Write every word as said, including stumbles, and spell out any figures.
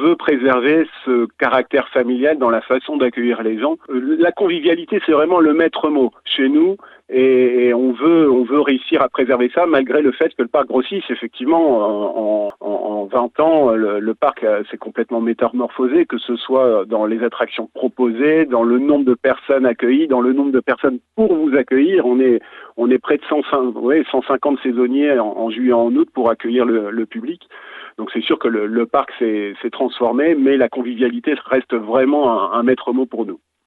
veut préserver ce caractère familial dans la façon d'accueillir les gens. La convivialité, c'est vraiment le maître mot chez nous. Et, et on veut on veut réussir à préserver ça malgré le fait que le parc grossisse. Effectivement, en, en, en vingt ans, le, le parc s'est complètement métamorphosé, que ce soit dans les attractions proposées, dans le nombre de personnes accueillies, dans le nombre de personnes pour vous accueillir. On est on est près de cent cinquante saisonniers en, en juillet, en août pour accueillir le, le public. Donc c'est sûr que le, le parc s'est, s'est transformé, mais la convivialité reste vraiment un, un maître mot pour nous.